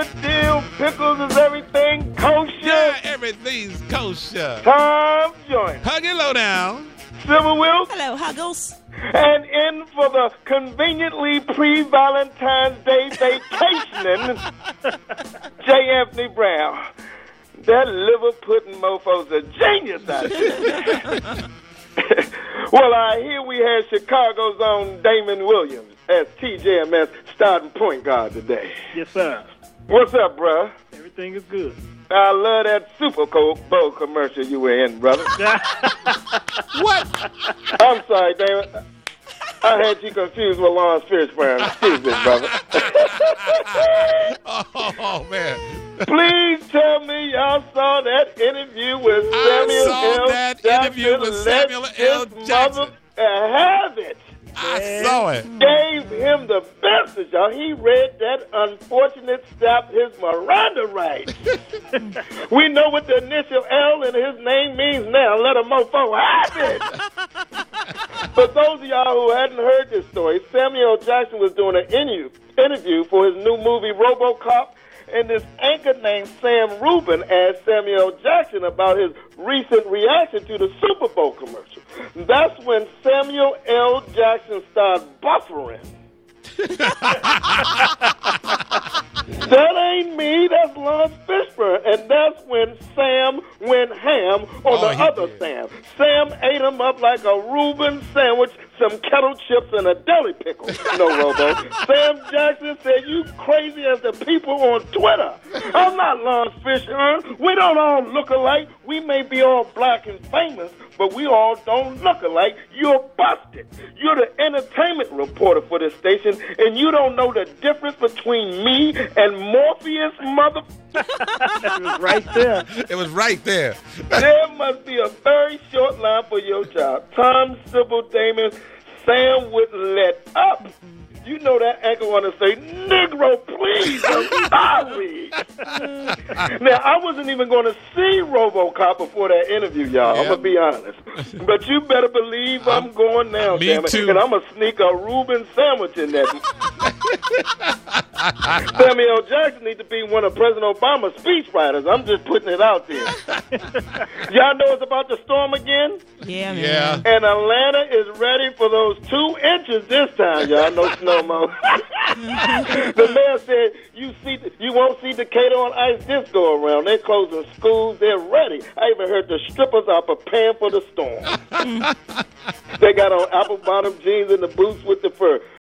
good deal? Pickles, is everything kosher? Yeah, everything's kosher. Tom Joint. Hug it low down. Silver Will. Hello, Huggles. And in for the conveniently pre-Valentine's Day vacationing, J. Anthony Brown. That liver pudding mofo's a genius out there. Well, here we had Chicago's own Damon Williams as TJMS starting point guard today. Yes, sir. What's up, bruh? Everything is good. I love that Super Bowl commercial you were in, brother. What? I'm sorry, Damon. I had you confused with Lawrence Fishburne. Excuse me, brother. Oh, man. Please tell me y'all saw that interview with Samuel L. Jackson. Have it. I saw it. Gave him the message, y'all. He read that unfortunate stop his Miranda rights. We know what the initial L in his name means now. Let a mofo have it. For those of y'all who hadn't heard this story, Samuel Jackson was doing an interview for his new movie RoboCop, and this anchor named Sam Rubin asked Samuel Jackson about his recent reaction to the Super Bowl commercial. That's when Samuel L. Jackson started buffering. That ain't me, that's Lawrence Fishburne. And that's when Sam went ham on the other did. Sam. Sam ate him up like a Reuben sandwich, some kettle chips, and a deli pickle. No, Robo. Sam Jackson said, you crazy as the people on Twitter. I'm not Lawrence Fishburne. We don't all look alike. We may be all black and famous, but we all don't look alike. You're busted. You're the entertainment reporter for this station, and you don't know the difference between me and Morpheus, mother... It was right there. It was right there. There must be a very short line for your job. Tom, Sybil, Damon, Sam wouldn't let up. You know that anchor want to say, Negro, please, I'm sorry. Now, I wasn't even going to see RoboCop before that interview, y'all. I'm going to be honest. But you better believe I'm going now, me damn it. too. And I'm going to sneak a Reuben sandwich in that. Samuel Jackson needs to be one of President Obama's speechwriters. I'm just putting it out there. Y'all know it's about to storm again? Yeah, man. Yeah. And Atlanta is ready for those 2 inches this time, y'all. No snow more. The mayor said you won't see Decatur on Ice Disco around. They're closing schools. They're ready. I even heard the strippers are preparing for the storm. They got on apple bottom jeans and the boots with the fur.